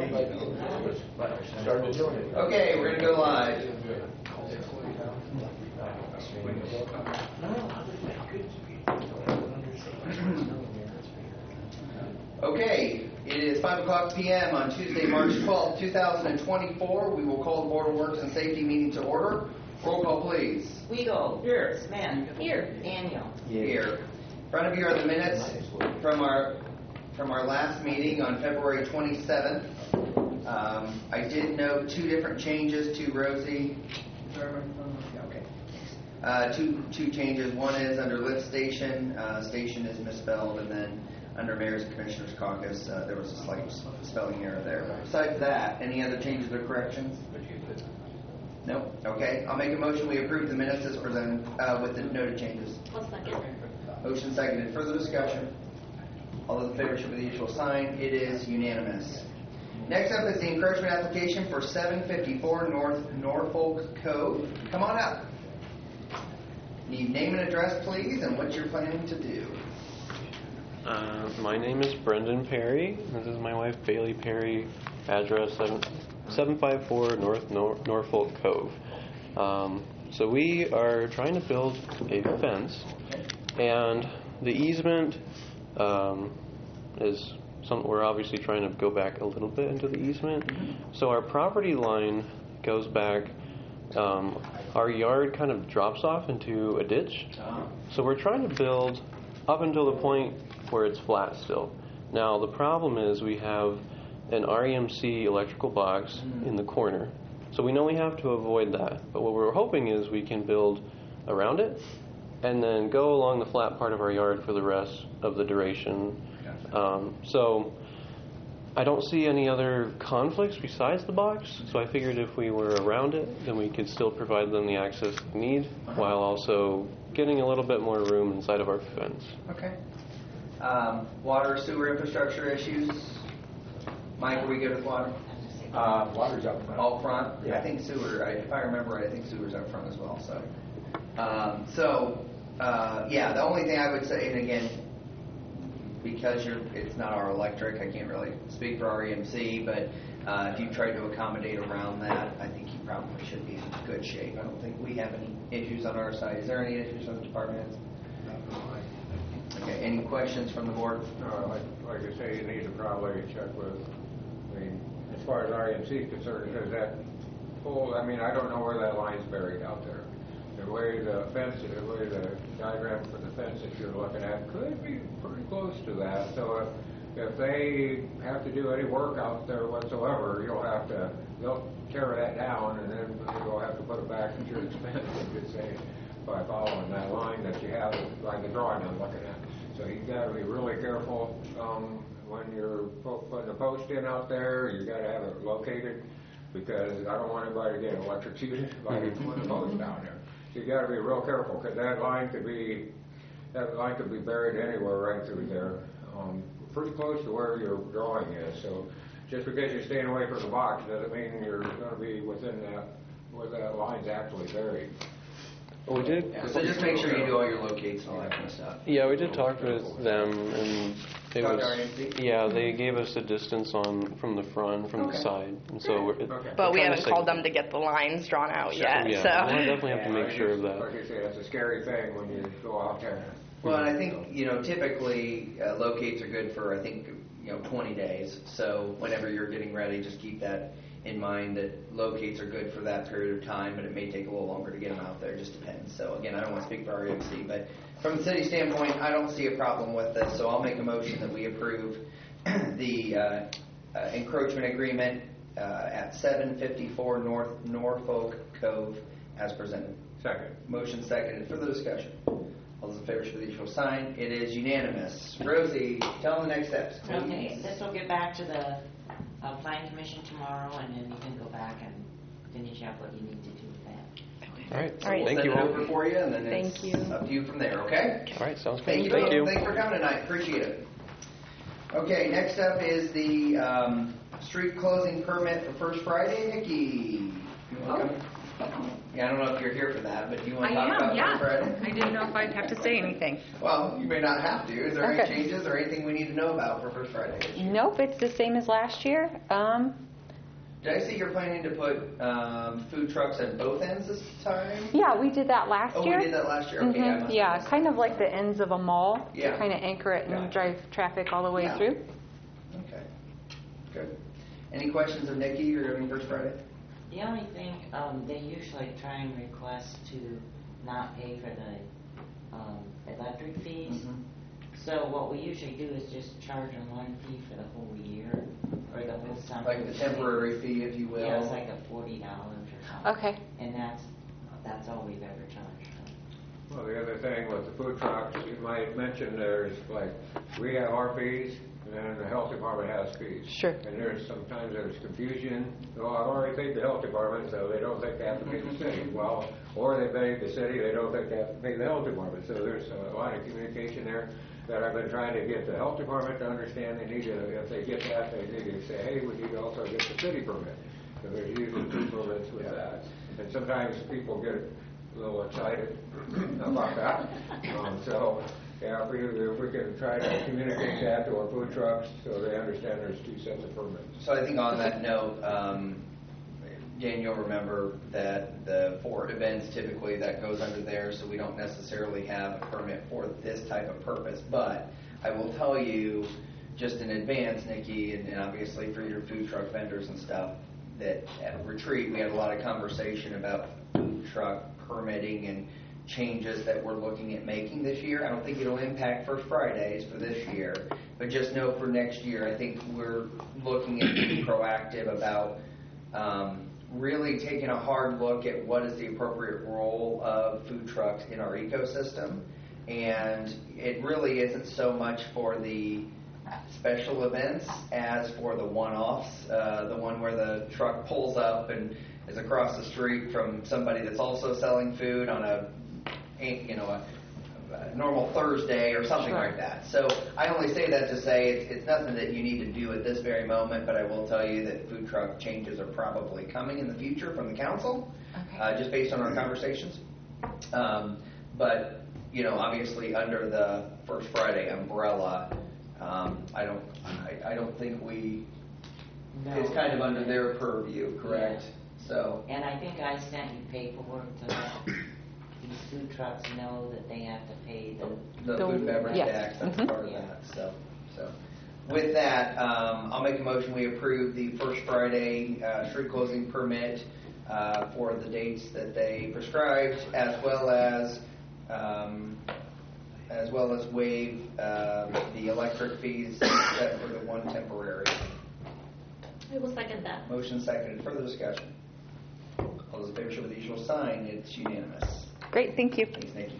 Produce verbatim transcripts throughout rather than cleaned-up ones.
Started doing it. Okay, we're going to go live. Okay, it is five o'clock p m on Tuesday, March twelfth, two thousand twenty-four. We will call the Board of Works and Safety meeting to order. Roll call, please. Weigel. Here. Smith. Here. Daniel. Here. In front of you are the minutes from our from our last meeting on February twenty-seventh. Um, I did note two different changes to Rosie. Okay. Uh, two two changes. One is under lift station. Uh, station is misspelled, and then under Mayor's and Commissioners Caucus, uh, there was a slight spelling error there. But besides that, any other changes or corrections? No. Okay. I'll make a motion. We approve the minutes as presented uh, with the noted changes. One second. Motion seconded. Further discussion? All those in favor show by the usual sign. It is unanimous. Next up is the encroachment application for seven fifty-four North Norfolk Cove. Come on up. Need name and address, please, and what you're planning to do. Uh, my name is Brendan Perry. This is my wife, Bailey Perry. Address seven fifty-four North Nor- Norfolk Cove. Um, so we are trying to build a fence, and the easement um, is something we're obviously trying to go back a little bit into the easement. So our property line goes back. Um, our yard kind of drops off into a ditch. So we're trying to build up until the point where it's flat still. Now the problem is we have an R E M C electrical box in the corner. So we know we have to avoid that. But what we're hoping is we can build around it and then go along the flat part of our yard for the rest of the duration. Um, so I don't see any other conflicts besides the box. So I figured if we were around it, then we could still provide them the access they need while also getting a little bit more room inside of our fence. Okay. Um, water, sewer infrastructure issues? Mike, are we good with water? Uh, water's up front. All front? Yeah. I think sewer, I, if I remember right, I think sewer's up front as well. So, um, so uh, yeah, the only thing I would say, and again, because you're, it's not our electric, I can't really speak for R E M C, but uh, if you try to accommodate around that, I think you probably should be in good shape. I don't think we have any issues on our side. Is there any issues on the department heads? Okay, any questions from the board? Uh, like, like I say, you need to probably check with, I mean, as far as R E M C is concerned, because that pole, I mean, I don't know where that line's buried out there. The way the fence, the way the diagram for the fence that you're looking at could be pretty close to that. So if, if they have to do any work out there whatsoever, you'll have to, they'll tear that down and then you'll have to put it back at your expense, you could say, by following that line that you have, like the drawing I'm looking at. So you've got to be really careful um, when you're putting a post in out there. You've got to have it located because I don't want anybody to get electrocuted by putting a post down there. So you've got to be real careful because that line could be that line could be buried anywhere right through there, um, pretty close to where your drawing is. So just because you're staying away from the box doesn't mean you're going to be within that where that line's actually buried. Well, we did. Yeah, so just make sure you do all your locates and all that kind of stuff. Yeah, we did talk with them, and they Talk was to R E M C? yeah they gave us a distance on from the front, from Okay. the side, and so we're. It, Okay. But we we're trying to haven't stay- called them to get the lines drawn out yet. Yeah, So we'll definitely have to make Yeah, sure of just- that. Like I say, it's a scary thing when you go out there. Well, and I think, you know, typically uh, locates are good for, I think, you know, twenty days. So whenever you're getting ready, just keep that in mind that locates are good for that period of time, but it may take a little longer to get them out there. It just depends. So again, I don't want to speak for R E M C, but from the city standpoint, I don't see a problem with this. So I'll make a motion that we approve the uh, uh, encroachment agreement uh, at seven fifty-four North Norfolk Cove as presented. Second. Motion seconded. Further discussion. All those in favor show the usual sign. It is unanimous. Rosie, tell them the next steps, please. Okay, this will get back to the uh, Planning Commission tomorrow, and then you can go back and finish up what you need to do with that. All right. So All right. we'll Thank send you it all. over for you, and then Thank it's you. up to you from there, okay? All right, sounds good. Thank you. Thank you. Thanks for coming tonight. Appreciate it. Okay, next up is the um, street closing permit for First Friday. Nikki, you want to come? Yeah, I don't know if you're here for that, but do you want I to talk am, about yeah. First Friday? I didn't know if I'd have to say anything. Well, you may not have to. Is there any Okay. changes or anything we need to know about for First Friday this year? Nope, it's the same as last year. Um, Did I see you're planning to put um, food trucks at both ends this time? yeah, we did that last Oh, year. we did that last year? Okay, I Mhm, must yeah, have missed kind that. of like the ends of a mall Yeah. to kind of anchor it and Gotcha. drive traffic all the way Yeah. through. Okay, good. Any questions of Nikki regarding First Friday? The only thing, um, they usually try and request to not pay for the, um, electric fees. Mhm. So what we usually do is just charge them one fee for the whole year, or the whole summer. Like the temporary fee, if you will? Yeah, it's like a forty dollars or something. Okay. And that's, that's all we've ever charged them. Well, the other thing with the food trucks, you might mention there's like, we have our fees, and then the health department has fees. Sure. And there's, sometimes there's confusion, well, I've already paid the health department, so they don't think they have to pay the city. Well, or they pay the city, they don't think they have to pay the health department. So there's a lot of communication there that I've been trying to get the health department to understand. They need to, if they get that, they need to say, hey, we need to also get the city permit. So there's usually two permits with that. And sometimes people get a little excited about that. Um, so, yeah, if we, if we can try to communicate that to our food trucks so they understand there's two sets of permits. So I think on that note, um, Dan, you'll remember that the for events typically that goes under there, so we don't necessarily have a permit for this type of purpose. But I will tell you, just in advance, Nikki, and, and obviously for your food truck vendors and stuff, that at Retreat we had a lot of conversation about food truck permitting and changes that we're looking at making this year. I don't think it'll impact First Fridays for this year, but just know for next year, I think we're looking at being proactive about um, really taking a hard look at what is the appropriate role of food trucks in our ecosystem. And it really isn't so much for the special events as for the one-offs, uh, the one where the truck pulls up and is across the street from somebody that's also selling food on a, you know, a, a normal Thursday or something Sure. like that. So I only say that to say it's, it's nothing that you need to do at this very moment, but I will tell you that food truck changes are probably coming in the future from the council, Okay. uh, just based on our conversations. Um, but, you know, obviously under the First Friday umbrella, um, I don't, I, I don't think we, No. it's kind of under their purview, correct? So, And I think I sent you paperwork to let these food trucks know that they have to pay the, the The- food and beverage yes. tax, that's Mhm. part of that, so, so. With that, um, I'll make a motion, we approve the First Friday, uh, street closing permit, uh, for the dates that they prescribed, as well as, um, as well as waive, uh, the electric fees set for the one temporary. I will second that. Motion seconded, further discussion. All those in favor show with the usual sign, it's unanimous. Great, thank you. Thanks, Nikki.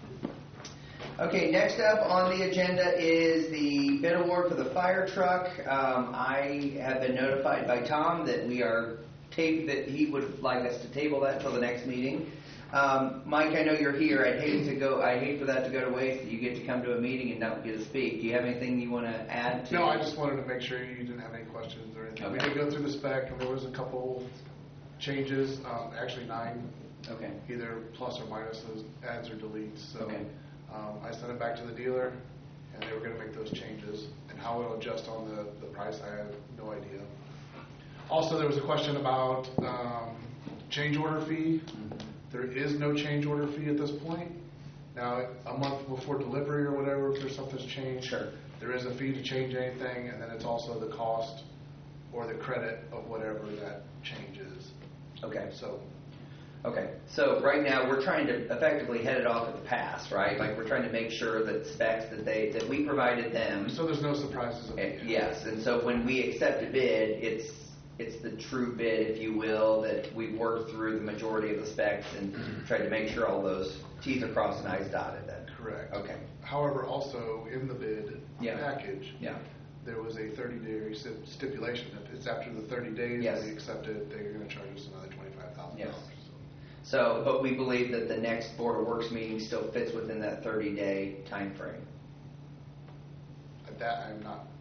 Okay, next up on the agenda is the bid award for the fire truck. Um, I have been notified by Tom that we are tape that he would like us to table that until the next meeting. Um, Mike, I know you're here. I'd hate to go. I hate for that to go to waste. That you get to come to a meeting and not get to speak. Do you have anything you want to add to? No, I just wanted to make sure you didn't have any questions or anything. We Okay. did go through the spec, and there was a couple changes, um, actually nine, Okay. either plus or minuses, adds or deletes. So Okay. um, I sent it back to the dealer, and they were going to make those changes. And how it'll adjust on the, the price, I have no idea. Also, there was a question about um, change order fee. There is no change order fee at this point. Now, a month before delivery or whatever, if there's something's changed, Sure. there is a fee to change anything, and then it's also the cost or the credit of whatever that change is. Okay. So, Okay, so right now, we're trying to effectively head it off at the pass, right? Like, we're trying to make sure that specs that they, that we provided them. so there's no surprises. At the eh, end. Yes, and so when we accept a bid, it's, it's the true bid, if you will, that we've worked through the majority of the specs and tried to make sure all those Ts are crossed and Is dotted then. Correct. Okay, However, also in the bid Yeah. package, yeah, there was a thirty-day stipulation. If it's after the thirty days Yes. and we accept it, they're going to charge us another twenty-five thousand dollars. Yes. so, but we believe that the next Board of Works meeting still fits within that thirty-day time frame. That I'm not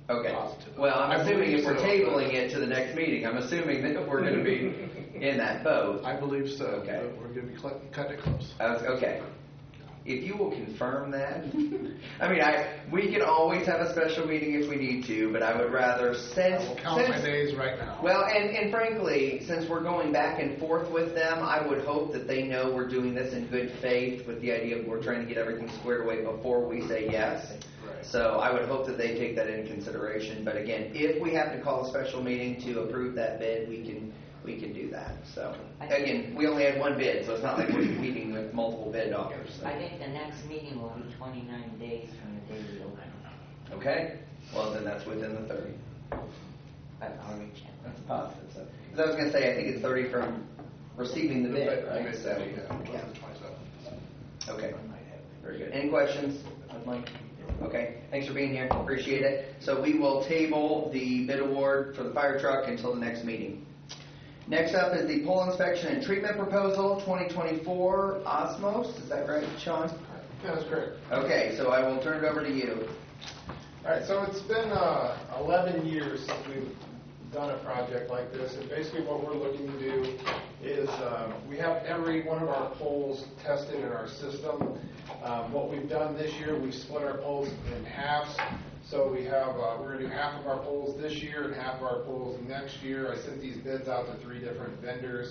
Okay. positive. Well, I'm I assuming if believe we're so. tabling it to the next meeting, I'm assuming that we're going to be in that boat. I believe so. Okay. We're going to be cl- cutting it close. I was, okay. If you will confirm that, I mean, I we can always have a special meeting if we need to, but I would rather I since will count my since days right now. well, and and frankly, since we're going back and forth with them, I would hope that they know we're doing this in good faith with the idea of we're trying to get everything squared away before we say yes. Right. So I would hope that they take that into consideration. But again, if we have to call a special meeting to approve that bid, we can we can do that. So again, we only had one bid, so it's not like we're competing with multiple bid offers. So. I think the next meeting will be twenty-nine days from the day we open. Okay. Well, then that's within the thirty. But I'll reach out. That's a positive. So, 'cause I was going to say, I think it's thirty from receiving the bid, The right? bid, So, yeah, yeah. the twenty-seventh. Okay. Very good. Any questions, Mike? Okay. Thanks for being here. Appreciate it. So we will table the bid award for the fire truck until the next meeting. Next up is the pole inspection and treatment proposal, twenty twenty-four Osmos. Is that right, Sean? Yeah, that's great. Okay. So I will turn it over to you. All right, so it's been uh, eleven years since we've done a project like this, and basically what we're looking to do is um, we have every one of our poles tested in our system. Um, what we've done this year, we've split our poles in halves. So we have, uh, we're going to do half of our poles this year and half of our poles next year. I sent these bids out to three different vendors.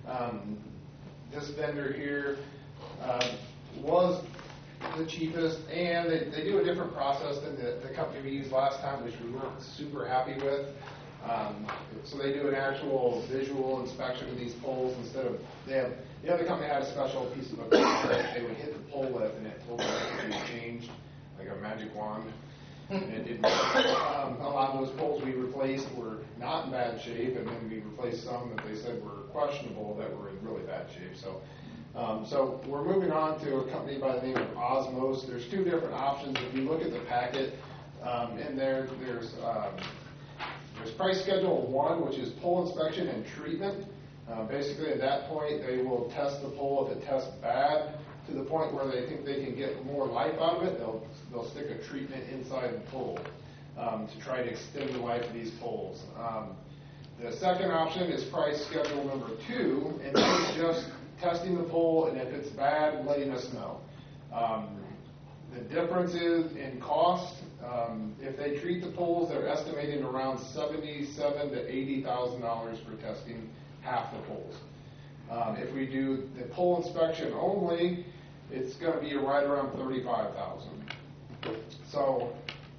Um, this vendor here uh, was the cheapest, and they, they do a different process than the, the company we used last time, which we weren't super happy with. Um, so they do an actual visual inspection of these poles instead of, they have, the other company had a special piece of equipment that they would hit the pole with and it told them it was changed, like a magic wand. And it didn't. Um, a lot of those poles we replaced were not in bad shape, and then we replaced some that they said were questionable that were in really bad shape. So, um, so we're moving on to a company by the name of Osmos. There's two different options. If you look at the packet um, in there, there's um, there's price schedule one, which is pole inspection and treatment. Uh, basically, at that point, they will test the pole. If it tests bad, to the point where they think they can get more life out of it, they'll they'll stick a treatment inside the pole um, to try to extend the life of these poles. Um, the second option is price schedule number two, and that's just testing the pole, and if it's bad, letting us know. Um, the difference is in cost. Um, if they treat the poles, they're estimating around seventy-seven to eighty thousand dollars for testing half the poles. Um, if we do the pole inspection only, it's going to be right around thirty-five thousand dollars. So,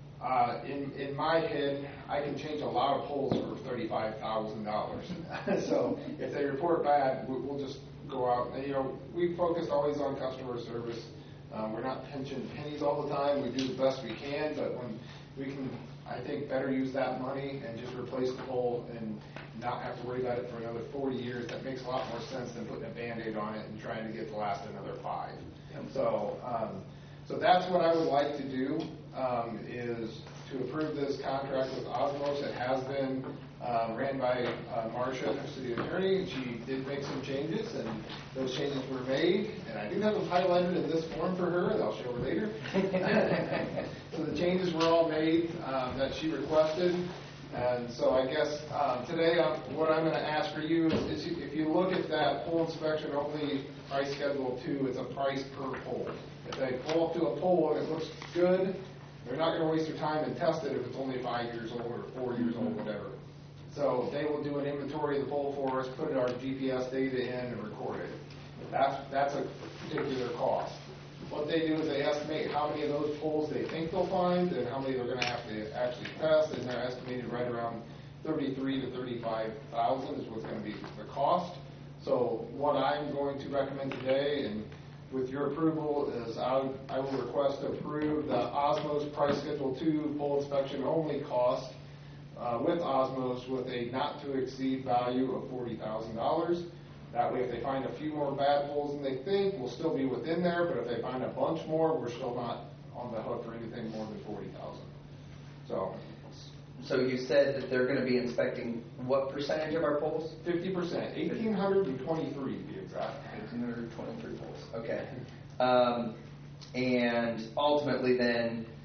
uh, in in my head, I can change a lot of poles for thirty-five thousand dollars. So, if they report bad, we, we'll just go out. And, you know, we focus always on customer service. Um, we're not pinching pennies all the time. We do the best we can, but when we can, I think, better use that money and just replace the pole and not have to worry about it for another forty years. That makes a lot more sense than putting a Band-Aid on it and trying to get to last another five. So, um, so that's what I would like to do, um, is to approve this contract with Osmos. It has been uh, ran by uh, Marcia, our city attorney, and she did make some changes, and those changes were made. And I do have them highlighted in this form for her that I'll show her later. So the changes were all made um, that she requested. And so I guess um, today um, what I'm going to ask for you is, is if you look at that pole inspection only price schedule two, it's a price per pole. If they pull up to a pole and it looks good, they're not going to waste their time and test it if it's only five years old or four years old, whatever. So they will do an inventory of the pole for us, put our G P S data in, and record it. That's, that's a particular cost. What they do is they estimate how many of those poles they think they'll find and how many they're going to have to actually test, and they're estimated right around thirty-three to thirty-five thousand is what's going to be the cost. So what I'm going to recommend today, and with your approval, is I, I will request to approve the Osmos Price Schedule two pole inspection only cost uh, with Osmos with a not to exceed value of forty thousand dollars. That way, if they find a few more bad poles than they think, we'll still be within there, but if they find a bunch more, we're still not on the hook for anything more than forty thousand. So, So you said that they're going to be inspecting what percentage of our poles? fifty percent, eighteen twenty-three to be exact. eighteen twenty-three poles. Okay. Um, and ultimately then,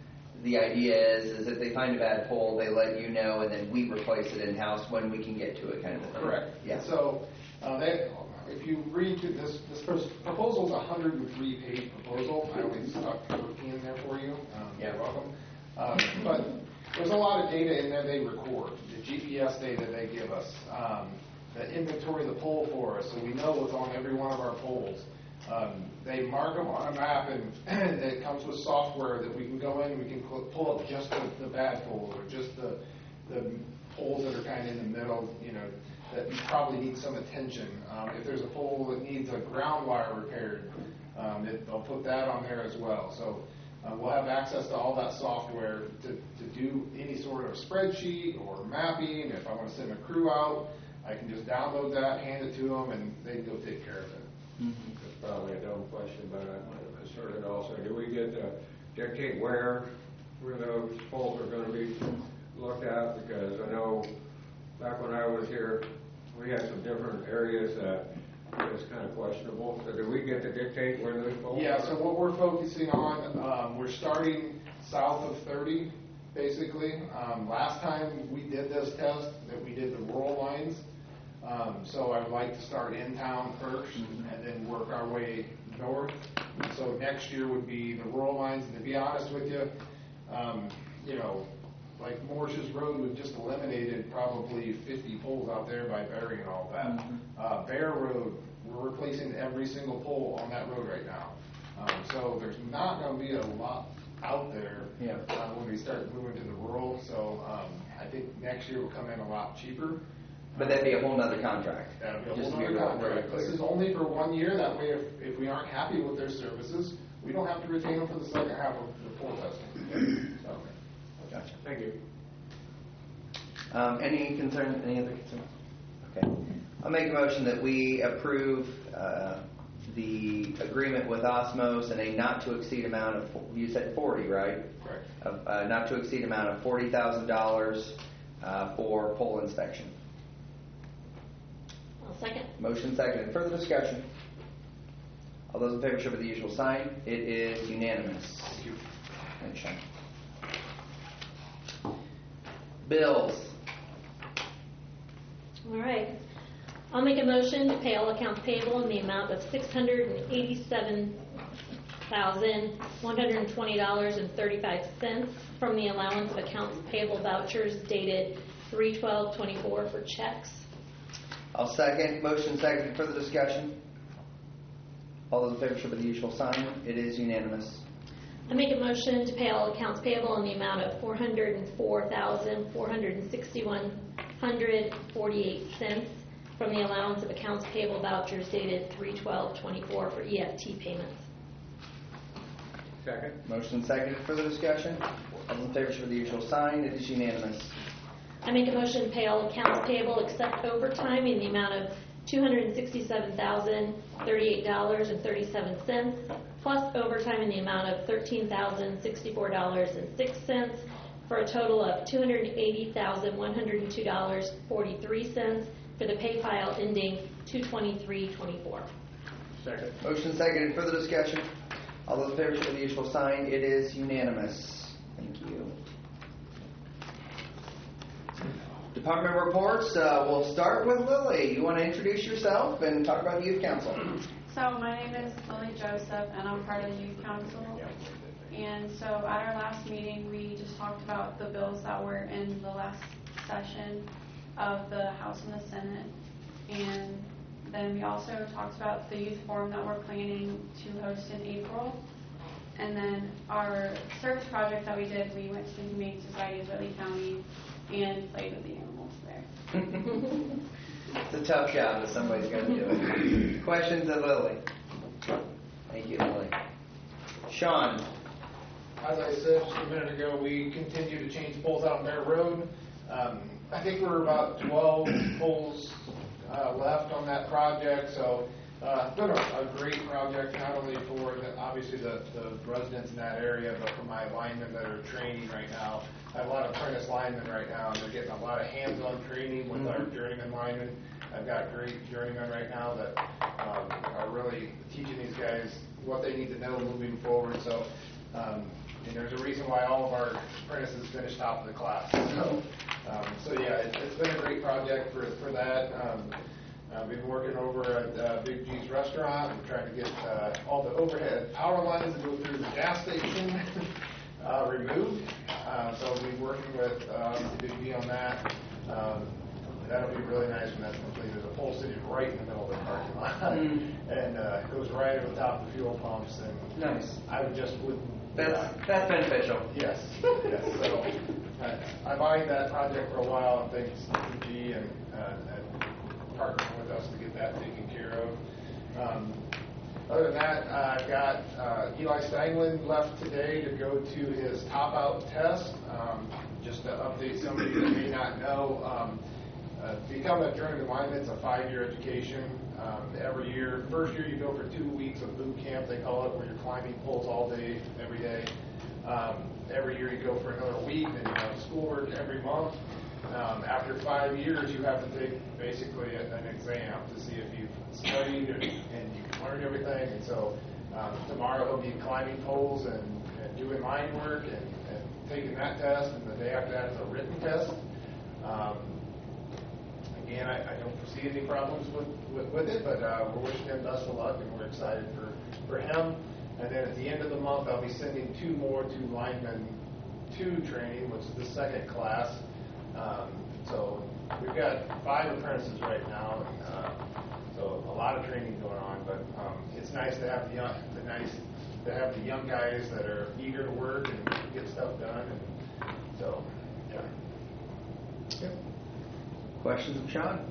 the idea is, is if they find a bad pole, they let you know, and then we replace it in-house when we can get to it, kind of a thing. Correct. Yeah. So, uh, they, if you read through this, this pros- proposal is a hundred and three page proposal. I only stuck thirteen in there for you. Um, Yeah. You're welcome. Um, but there's a lot of data in there they record, the G P S data they give us, um, the inventory of the pole for us, so we know what's on every one of our poles. Um, they mark them on a map, and it comes with software that we can go in, we can cl- pull up just the, the bad poles, or just the, the poles that are kind of in the middle, you know, that probably need some attention. Um, if there's a pole that needs a ground wire repaired, um, it, they'll put that on there as well. So uh, we'll have access to all that software to, to do any sort of spreadsheet or mapping. If I want to send a crew out, I can just download that, hand it to them, and they can go take care of it. Mm-hmm. It's probably a dumb question, but I might have misheard it also. Do we get to dictate where, where those poles are gonna be looked at? Because I know back when I was here, we had some different areas that was kind of questionable. So do we get to dictate where those poles are? Yeah, so what we're focusing on, um, we're starting south of thirty, basically. Um, last time we did this test, that we did the rural lines. Um, so I would like to start in town first and then work our way north. So next year would be the rural lines. And to be honest with you, um, you know, like Morse's Road, we've just eliminated probably fifty poles out there by burying all that. Mm-hmm. Uh, Bear Road, we're replacing every single pole on that road right now. Um, so there's not going to be a lot out there Yeah. uh, when we start moving to the rural. So um, I think next year will come in a lot cheaper. But that'd be a whole nother contract. That'll be a Just whole to be nother real- very contract. This clear. is only for one year. That way, if, if we aren't happy with their services, we don't have to retain them for the second half of the pole testing. So, Gotcha. Thank you. Um, any concern, any other concerns? Okay. I'll make a motion that we approve uh, the agreement with Osmos in a not to exceed amount of, you said forty, right? correct. Of, uh, not to exceed amount of forty thousand dollars uh, for pole inspection. I'll second. Motion second. Further discussion? All those in favor show by the usual sign. It is unanimous. Thank you. Thanks, Sean. Bills. All right. I'll make a motion to pay all accounts payable in the amount of six hundred eighty-seven thousand, one hundred twenty dollars and thirty-five cents from the allowance of accounts payable vouchers dated three twelve twenty-four for checks. I'll second. Motion second. Further discussion? All those in favor show by the usual sign. It is unanimous. I make a motion to pay all accounts payable in the amount of four hundred four thousand, four hundred sixty-one dollars and forty-eight cents from the allowance of accounts payable vouchers dated three twelve twenty-four for E F T payments. Second. Motion second. Further discussion? All those in favor show by the usual sign. It is unanimous. I make a motion to pay all accounts payable except overtime in the amount of two hundred sixty-seven thousand, thirty-eight dollars and thirty-seven cents, plus overtime in the amount of thirteen thousand, sixty-four dollars and six cents, for a total of two hundred eighty thousand, one hundred two dollars and forty-three cents for the pay file ending two twenty-three twenty-four. Second. Motion second. Further discussion? All those in favor show by the usual sign. It is unanimous. Thank you. Department reports. Uh, we'll start with Lily. You want to introduce yourself and talk about the youth council? So my name is Lily Joseph, and I'm part of the youth council. And so at our last meeting, we just talked about the bills that were in the last session of the House and the Senate. And then we also talked about the youth forum that we're planning to host in April. And then our service project that we did, we went to the Humane Society of Whitley County and played with the animals there. It's a tough job, but somebody's got to do it. Questions of Lily? Thank you, Lily. Sean. As I said just a minute ago, we continue to change poles out on Bear Road. Um, I think we're about twelve poles uh, left on that project, so uh, it's been a, a great project, not only for the, obviously the, the residents in that area, but for my linemen that are training right now. I have a lot of apprentice linemen right now, and they're getting a lot of hands-on training with our journeyman linemen. I've got great journeymen right now that um, are really teaching these guys what they need to know moving forward. So um, and there's a reason why all of our apprentices finish top of the class. So, um, so yeah, it, it's been a great project for, for that. Um, I've been working over at uh, Big G's restaurant. I'm trying to get uh, all the overhead power lines that go through the gas station uh, removed. Uh, so I'll be working with um, Big G on that. Um, that'll be really nice when that's completed. The pole sitting right in the middle of the parking lot, Mm. and uh, it goes right over the top of the fuel pumps. And Nice. I would just wouldn't. That's, yeah. that's beneficial. Yes, yes. So I, I've eyed that project for a while, and thanks to P G and, uh, and partnering with us to get that taken care of. Um, other than that, uh, I've got uh, Eli Stanglin left today to go to his top out test. Um, just to update somebody that may not know, um, uh, to become a journeyman lineman, it's a five-year education. Um, every year, first year you go for two weeks of boot camp, they call it, where you're climbing poles all day, every day. Um, every year you go for another week, then you have schoolwork every month. Um, after five years, you have to take basically a, an exam to see if you've studied and, and you've learned everything. And so um, tomorrow he'll be climbing poles and, and doing line work and, and taking that test, and the day after that is a written test. Um, Again, I, I don't foresee any problems with, with, with it, but uh, we're wishing him best of luck, and we're excited for, for him. And then at the end of the month, I'll be sending two more to Lineman two training, which is the second class. Um, so we've got five apprentices right now, and, uh, so a lot of training going on. But um, it's nice to have the young, the nice to have the young guys that are eager to work and get stuff done. And so, yeah. Yep. Questions of Sean?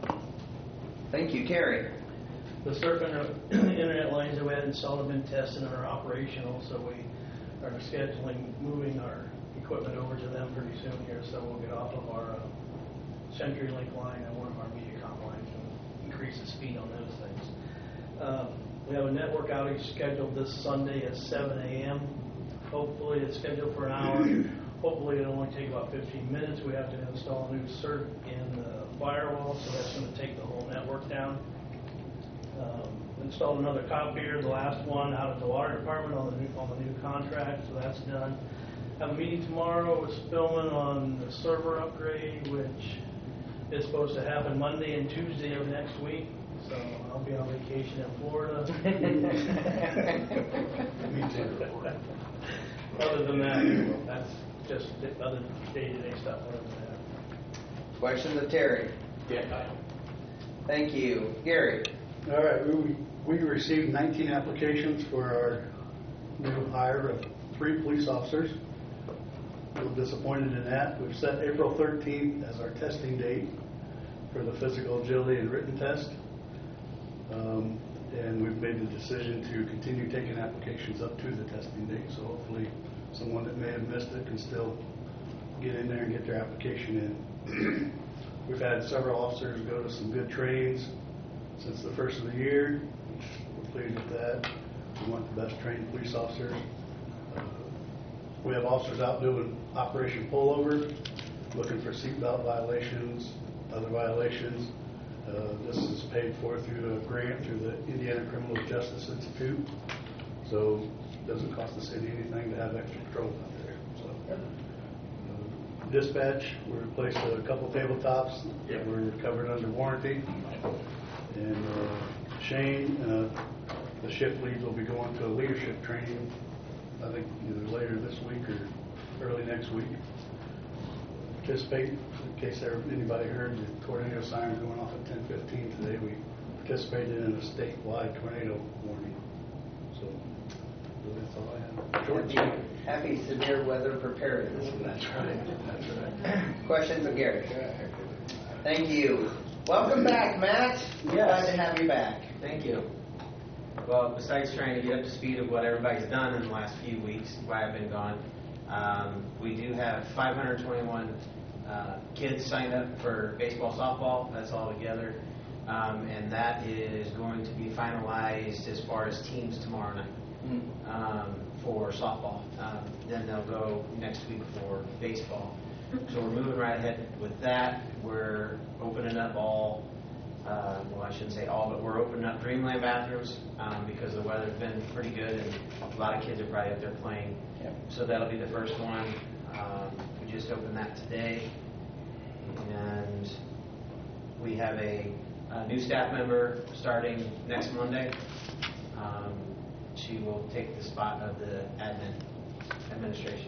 Thank you. Terry? The surf inter- internet lines that we had installed have been tested and are operational, so we are scheduling moving our equipment over to them pretty soon here, so we'll get off of our uh, CenturyLink line and one of our MediaCom lines and increase the speed on those things. Um, we have a network outage scheduled this Sunday at seven a.m. Hopefully it's scheduled for an hour. Hopefully it'll only take about fifteen minutes. We have to install a new cert in the firewall, so that's going to take the whole network down. Um, installed another copier, the last one out at the water department on the new, on the new contract, so that's done. Have a meeting tomorrow with Spillman on the server upgrade, which is supposed to happen Monday and Tuesday of next week. So I'll be on vacation in Florida. Me too. Other than that, that's just the other day-to-day stuff. Other than that. Questions of Terry? Yeah. Thank you. Gary? All right, we, we received nineteen applications for our new hire of three police officers. A little disappointed in that. We've set April thirteenth as our testing date for the physical agility and written test. Um, and we've made the decision to continue taking applications up to the testing date, so hopefully someone that may have missed it can still get in there and get their application in. We've had several officers go to some good trainings since the first of the year. We're pleased with that. We want the best trained police officers. Uh, we have officers out doing Operation Pullover, looking for seatbelt violations, other violations. Uh, this is paid for through a grant through the Indiana Criminal Justice Institute. So it doesn't cost the city anything to have extra patrols out there. So, uh, dispatch, we replaced a couple tabletops that were covered under warranty. And uh, Shane, uh, the shift leads, will be going to a leadership training, I think either later this week or early next week. Participate, in case there, anybody heard the tornado siren going off at ten fifteen today, we participated in a statewide tornado warning. So that's all I have. Short Happy, happy severe weather preparedness. That's right. That's right. Questions of Gary? Thank you. Welcome back, Matt. Yes. Glad to have you back. Thank you. Well, besides trying to get up to speed of what everybody's done in the last few weeks, why I've been gone, um, we do have five hundred twenty-one uh, kids signed up for baseball, softball. That's all together. Um, and that is going to be finalized as far as teams tomorrow night um, for softball. Um, then they'll go next week for baseball. So we're moving right ahead with that. We're opening up all, uh, well, I shouldn't say all, but we're opening up Dreamland bathrooms um, because the weather's been pretty good and a lot of kids are probably up there playing. Yep. So that'll be the first one. Um, we just opened that today. And we have a, a new staff member starting next Monday. Um, she will take the spot of the admin administration.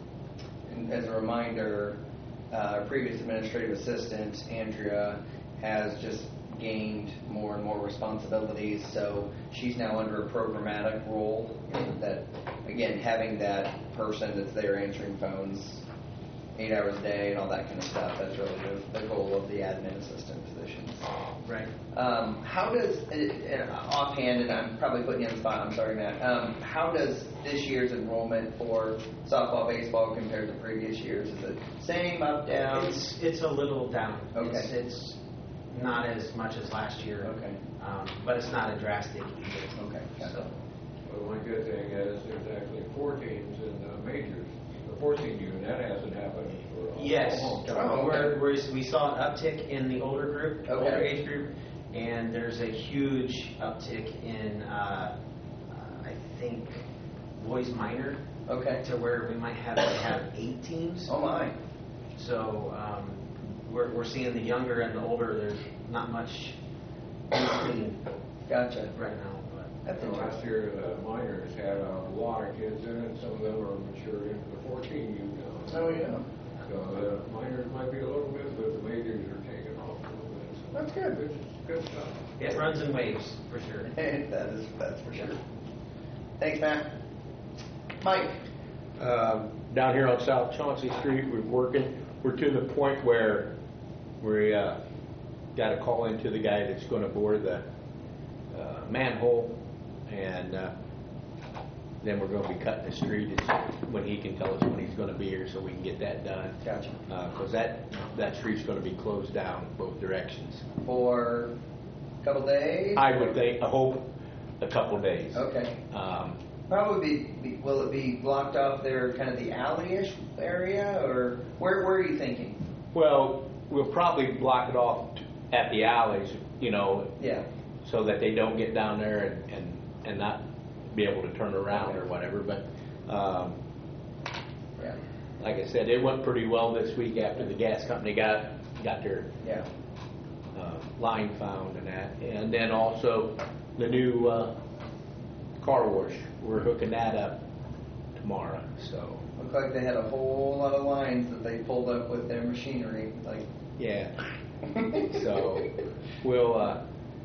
And as a reminder, uh, our previous administrative assistant, Andrea, has just gained more and more responsibilities, so she's now under a programmatic role that, again, having that person that's there answering phones eight hours a day and all that kind of stuff, that's really the, the goal of the admin assistant positions. Right. Um, how does, uh, offhand, and I'm probably putting you on the spot, I'm sorry, Matt, um, how does this year's enrollment for softball, baseball compared to previous years? Is it same, up, down? It's it's a little down. Okay. It's, it's not as much as last year. Okay. Um, but it's not a drastic either. Okay. So. Well, one good thing is there's actually four teams in the majors. The fourteen U, and that hasn't happened for a Yes. long time. Oh, We're, we're, we saw an uptick in the older group, Okay. older age group, and there's a huge uptick in, uh, uh, I think, boys minor. Okay. To where we might have have eight teams. Oh my. So um, we're we're seeing the younger and the older. There's not much in between Gotcha. right now. But That's Well, interesting. last year, the minors had a lot of kids in it. Some of them are mature into the fourteen U now. Oh, yeah. So the minors might be a little bit, but the majors are taking off a little bit. So That's good. It's good stuff. it runs in waves for sure. that is, that's for sure. Thanks, Matt. Mike. Um, down here on South Chauncey Street, we're working. We're to the point where we uh, got a call into the guy that's going to bore the uh, manhole, and uh, then we're going to be cutting the street it's when he can tell us when he's going to be here, so we can get that done. Gotcha. Because uh, that that street's going to be closed down both directions. For a couple days? I would think. I hope a couple days. Okay. Um, Probably be, be, will it be blocked off there, kind of the alley-ish area, or where, where are you thinking? Well, we'll probably block it off t- at the alleys, you know, Yeah. so that they don't get down there and, and, and not be able to turn around or whatever. But um, Yeah. like I said, it went pretty well this week after the gas company got got their Yeah. uh, line found and that. And then also the new uh, car wash, we're hooking that up tomorrow. So Looked like they had a whole lot of lines that they pulled up with their machinery, like. yeah, so we'll uh,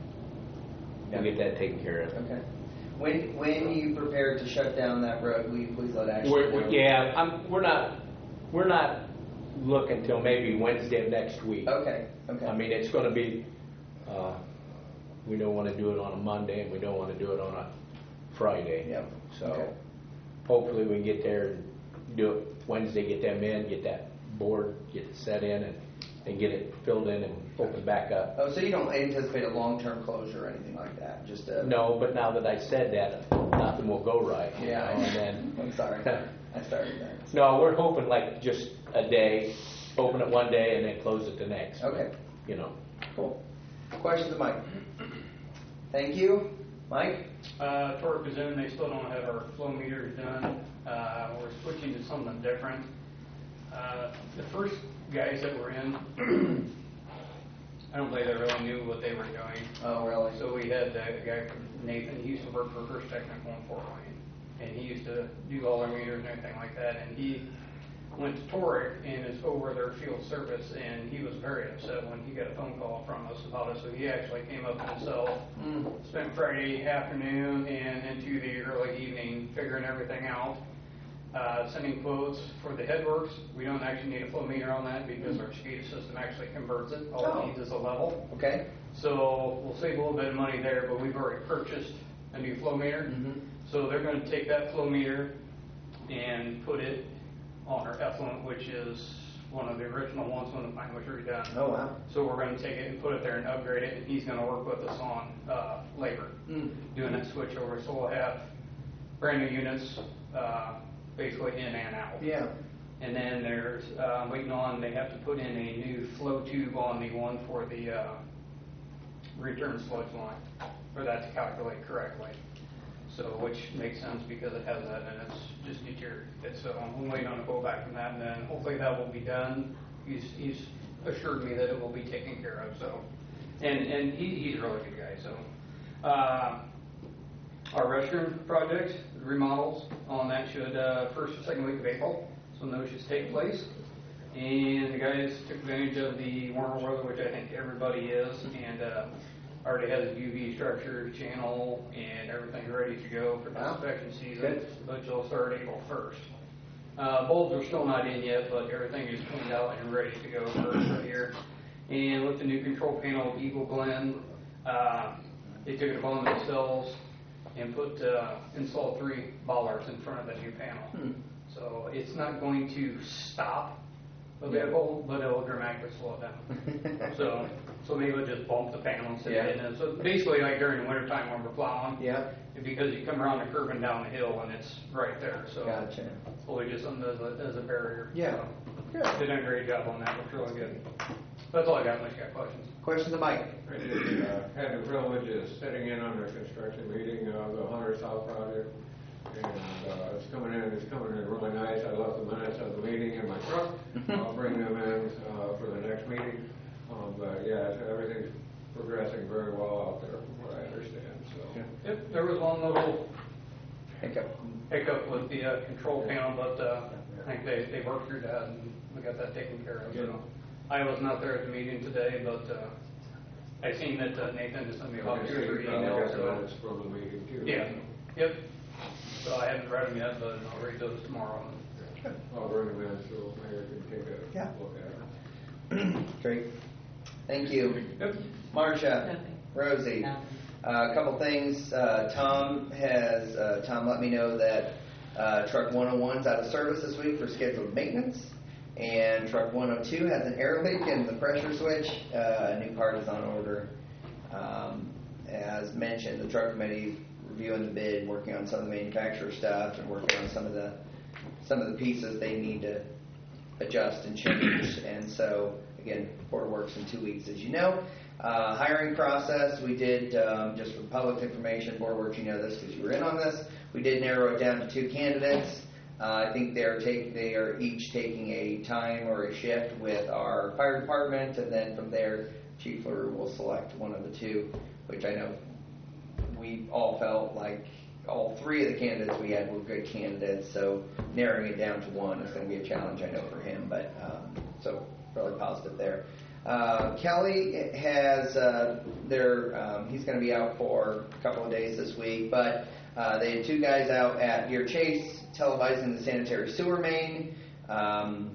we'll get that taken care of. Okay. When when you prepare to shut down that road, will you please let Ashley We're, know? we're, yeah, I'm, we're not we're not looking till maybe Wednesday of next week. Okay. Okay. I mean, it's going to be. Uh, we don't want to do it on a Monday, and we don't want to do it on a Friday. Yep. So Okay. hopefully we can get there and do it Wednesday. Get them in, get that board, get it set in, and, and get it filled in and open back up. Oh, so you don't anticipate a long-term closure or anything like that? Just a. No, but now that I said that, nothing will go right. you Yeah. know, and then I'm sorry. I started there. no, we're hoping like just a day, open it one day and then close it the next. Okay. You know. Cool. Questions of Mike? Thank you. Mike? Uh, Torque is in, they still don't have our flow meters done. Uh, we're switching to something different. Uh, the first guys that were in, I don't believe they really knew what they were doing. Oh, really? So we had a guy, Nathan, he used to work for First Technical in Fort Wayne. And he used to do all our meters and everything like that. And he went to Torque and is over their field service, and he was very upset when he got a phone call from us about it. So he actually came up himself, Mm. spent Friday afternoon and into the early evening figuring everything out, uh, sending quotes for the headworks. We don't actually need a flow meter on that because our SCADA system actually converts it. All Oh. it needs is a level. Okay. So we'll save a little bit of money there, but we've already purchased a new flow meter. Mm-hmm. So they're going to take that flow meter and put it on our effluent, which is one of the original ones when the plant was redone. Oh, wow. So we're going to take it and put it there and upgrade it, and he's going to work with us on uh, labor, Mm. doing that switch over. So we'll have brand new units, uh, basically in and out. Yeah. And then there's, uh, waiting on, they have to put in a new flow tube on the one for the uh, return sludge line for that to calculate correctly. So, which makes sense because it has that and it's just deteriorated. So I'm waiting on a go back from that, and then hopefully that will be done. He's, he's assured me that it will be taken care of, so. And, and he, he's a really good guy, so. Uh, our restroom project, remodels on that should, uh, first or second week of April, so those should take place. And the guys took advantage of the warmer weather, which I think everybody is, and, uh, already has a U V structure, channel, and everything ready to go for the inspection season, which will start April first. Uh, bulbs are still not in yet, but everything is cleaned out and ready to go for the year. And with the new control panel, Eagle Glen, uh, they took it upon themselves and put, uh, installed three bollards in front of the new panel. Hmm. So it's not going to stop the vehicle, but it'll dramatically slow it down. so, so maybe we'll just bump the panel instead Yeah. of hitting it. So basically, like during the wintertime when we're plowing, Yeah. because you come around the curve and down the hill and it's right there. So Gotcha. so we just something as a, as a barrier. Yeah. So, Good. they did a great job on that. Looks really good. That's all I got. Unless you got questions. Questions of Mike? I did, uh, had the privilege of sitting in on the construction meeting of the Hunter South project, and uh, it's coming in, it's coming in really nice. I left the minutes of the meeting in my truck. I'll bring them in uh, for the next meeting. Um, but yeah, so everything's progressing very well out there, from what I understand. So. Yep. There was one little hiccup, hiccup with the uh, control panel, but uh, I think they they worked through that and we got that taken care of. So I was not there at the meeting today, but uh, I seen that uh, Nathan just sent me a copy of your email. So It's from the meeting too. yeah. Yep. So I haven't read them yet, but I'll read those tomorrow. I'll bring them in so Mayor can take a Yeah. look at them. Great. Thank you. Marcia, Rosie, uh, a couple things. Uh, Tom has, uh, Tom let me know that uh, truck one oh one's out of service this week for scheduled maintenance. And truck one oh two has an air leak in the pressure switch. Uh, a new part is on order. Um, as mentioned, the truck committee reviewing the bid, working on some of the manufacturer stuff, and working on some of the some of the pieces they need to adjust and change. And so, again, Board of Works in two weeks, as you know. Uh, hiring process, we did, um, just for public information, Board of Works, you know this because you were in on this, we did narrow it down to two candidates. Uh, I think they're take, they are each taking a time or a shift with our fire department, and then from there, Chief LaRue will select one of the two, which I know we all felt like all three of the candidates we had were good candidates, so narrowing it down to one is going to be a challenge, I know, for him, but um, so really positive there. Uh, Kelly has uh, their, um, he's going to be out for a couple of days this week, but uh, they had two guys out at Deer Chase televising the sanitary sewer main, um,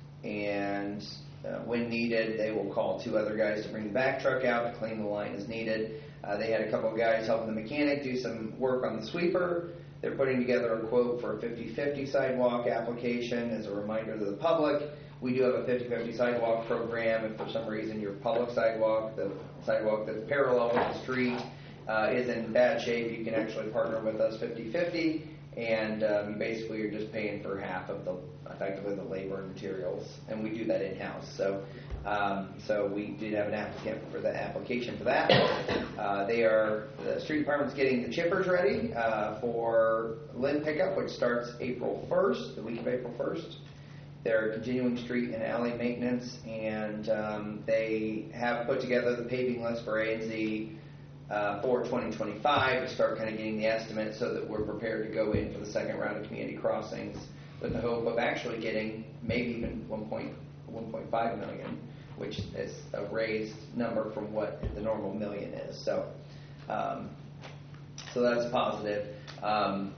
and uh, when needed, they will call two other guys to bring the back truck out to clean the line as needed. Uh, they had a couple of guys helping the mechanic do some work on the sweeper. They're putting together a quote for a fifty-fifty sidewalk application. As a reminder to the public, we do have a fifty-fifty sidewalk program. If for some reason your public sidewalk, the sidewalk that's parallel with the street, uh, is in bad shape, you can actually partner with us fifty-fifty, and um, you basically are just paying for half of the, effectively, the labor and materials, and we do that in-house. So. Um, so we did have an applicant for the application for that. Uh, they are, the street department's getting the chippers ready uh, for Lynn pickup, which starts April first, the week of April first. They're continuing street and alley maintenance, and um, they have put together the paving list for A and Z uh, for twenty twenty-five to start kind of getting the estimate so that we're prepared to go in for the second round of community crossings with the hope of actually getting maybe even one point five million, which is a raised number from what the normal million is. So, um, so that's positive. Um,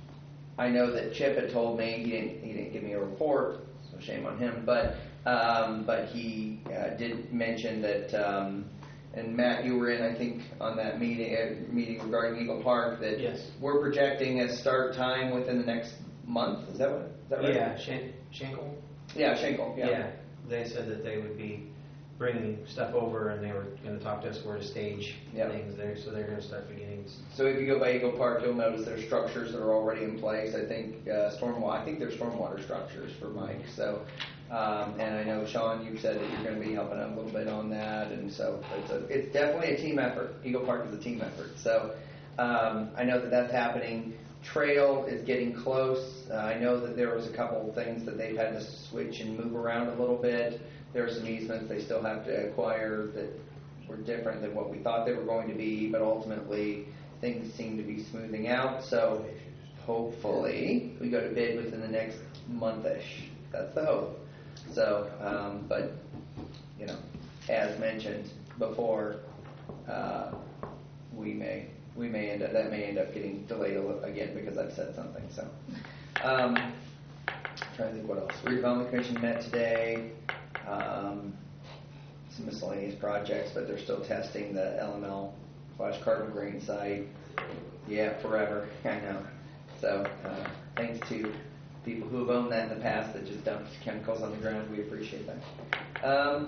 I know that Chip had told me he didn't he didn't give me a report, so shame on him. But um, but he uh, did mention that. Um, and Matt, you were in, I think, on that meeting uh, meeting regarding Eagle Park. That yes. We're projecting a start time within the next month. Is that what? Is that right? Yeah, Shan- Shankle. Yeah, Shankle. Yeah. yeah. They said that they would be bringing stuff over, and they were going to talk to us where to stage Yep. things there, so they're going to start beginning. So if you go by Eagle Park, you'll notice there's structures that are already in place. I think uh, stormwater. I think there's stormwater structures for Mike. So, um, and I know Sean, you've said that you're going to be helping out a little bit on that, and so it's a, it's definitely a team effort. Eagle Park is a team effort. So um, I know that that's happening. Trail is getting close. Uh, I know that there was a couple of things that they've had to switch and move around a little bit. There are some easements they still have to acquire that were different than what we thought they were going to be, but ultimately things seem to be smoothing out. So hopefully we go to bid within the next month-ish. That's the hope. So, um, but, you know, as mentioned before, uh, we may we may end up, that may end up getting delayed a little, again because I've said something. So, um, trying to think what else. Redevelopment Commission met today. Um, some miscellaneous projects, but they're still testing the L M L slash cardinal green site. Yeah, forever. I know. So, uh, thanks to people who have owned that in the past that just dumped chemicals on the ground. We appreciate that. Um,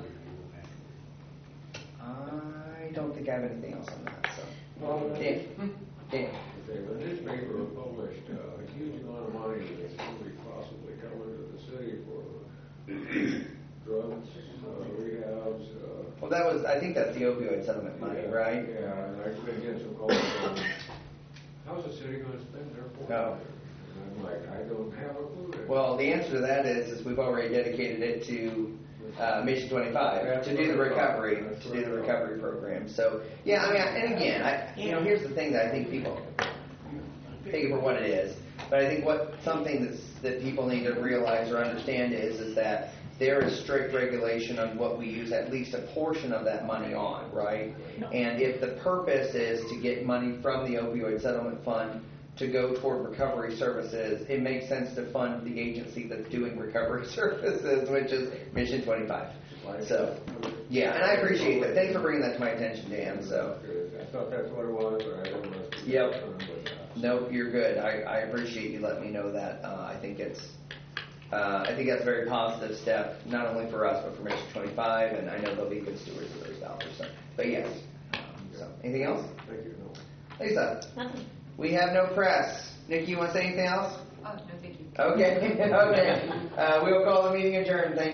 I don't think I have anything else on that. So, Well, Dan. Dan. The newspaper published uh, a huge amount of money that's going to be possibly coming to the city for drugs, uh, rehabs. Uh, Well, that was, I think that's the opioid settlement money, yeah, right? Yeah, and I've been getting some calls on, how's the city going to spend their fortune? Oh. And I'm like, I don't have a clue. Well, the answer to that is, is we've already dedicated it to uh, Mission twenty-five to do the recovery, to do the recovery program. So, yeah, I mean, and again, I, you know, here's the thing that I think people take it for what it is, but I think what something that's, that people need to realize or understand is, is that there is strict regulation on what we use at least a portion of that money on, right? And if the purpose is to get money from the opioid settlement fund to go toward recovery services, it makes sense to fund the agency that's doing recovery services, which is Mission twenty-five. So, yeah, and I appreciate that. Thanks for bringing that to my attention, Dan. So, I thought that's what it was, but I don't know. yep. Nope, you're good. I, I appreciate you letting me know that. Uh, I think it's, uh, I think that's a very positive step, not only for us, but for Mission twenty-five, and I know they'll be good stewards of those dollars. So, but yes. Um, so, anything else? Thank you. No. Lisa? Nothing. We have no press. Nikki, you want to say anything else? Oh, no, thank you. Okay, okay. Uh, we will call the meeting adjourned. Thank